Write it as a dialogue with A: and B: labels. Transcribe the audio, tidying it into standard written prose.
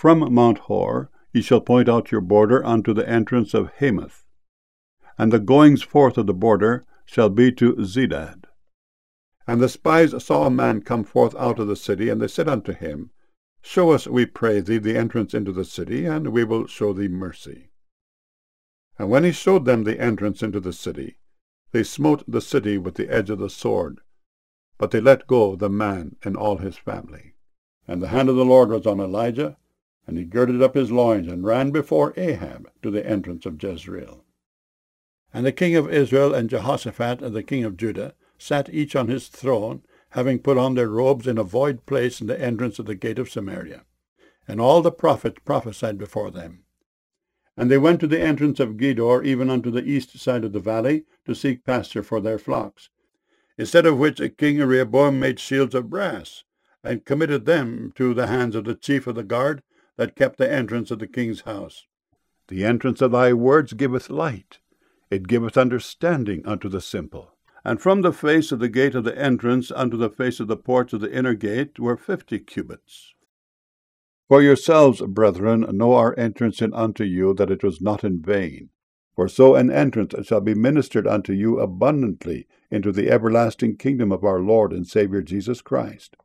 A: From Mount Hor ye shall point out your border unto the entrance of Hamath, and the goings forth of the border shall be to Zedad. And the spies saw a man come forth out of the city, and they said unto him, Show us, we pray thee, the entrance into the city, and we will show thee mercy. And when he showed them the entrance into the city, they smote the city with the edge of the sword, but they let go the man and all his family. And the hand of the Lord was on Elijah, and he girded up his loins, and ran before Ahab to the entrance of Jezreel. And the king of Israel and Jehoshaphat and the king of Judah sat each on his throne, having put on their robes in a void place in the entrance of the gate of Samaria. And all the prophets prophesied before them. And they went to the entrance of Gedor, even unto the east side of the valley, to seek pasture for their flocks. Instead of which King Rehoboam made shields of brass, and committed them to the hands of the chief of the guard that kept the entrance of the king's house. The entrance of thy words giveth light, it giveth understanding unto the simple. And from the face of the gate of the entrance unto the face of the porch of the inner gate were 50 cubits. For yourselves, brethren, know our entrance in unto you, that it was not in vain. For so an entrance shall be ministered unto you abundantly into the everlasting kingdom of our Lord and Saviour Jesus Christ.